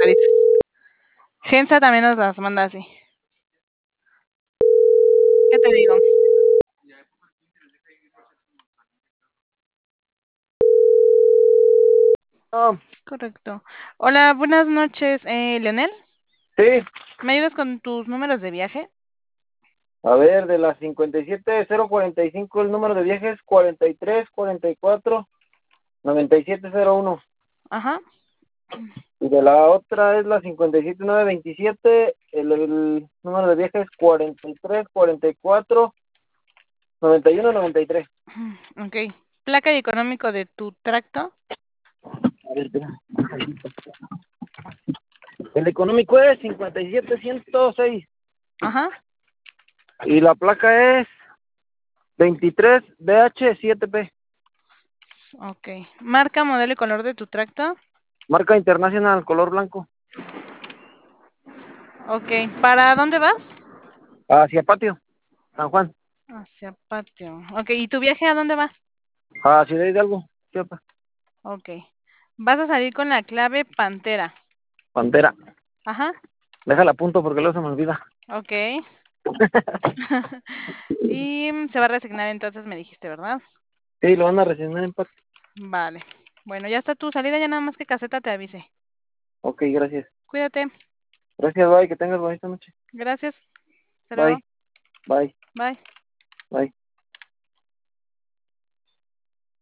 actualizas. Gensa también nos las manda así. ¿Qué te digo? Correcto. Hola, buenas noches, Leonel. Sí, ¿Me ayudas con tus números de viaje? a ver, de las 57045 el número de viaje es 43449701. Ajá. Y de la otra es la 57927, el número de viaje es 43449193. Ok. Placa y económico de tu tracto. A ver, espera. El económico es 57106 Ajá. y la placa es 23BH7P. Ok. Marca, modelo y color de tu tracto. Marca internacional, color blanco. Ok. ¿Para dónde vas? Hacia Patio, San Juan. Hacia Patio. Ok. ¿Y tu viaje a dónde va? A Ciudad Hidalgo, Chiapas. Ok. Vas a salir con la clave Pantera. Pantera. Ajá. Déjala a punto porque luego se me olvida. Ok. Y se va a resignar entonces, me dijiste, ¿verdad? Sí, lo van a resignar en paz. Vale. Bueno, ya está tu salida, ya nada más que caseta te avise. Ok, gracias. Cuídate. Gracias, bye. Que tengas bonita noche. Gracias. Hasta luego. Bye, bye, Bye. bye.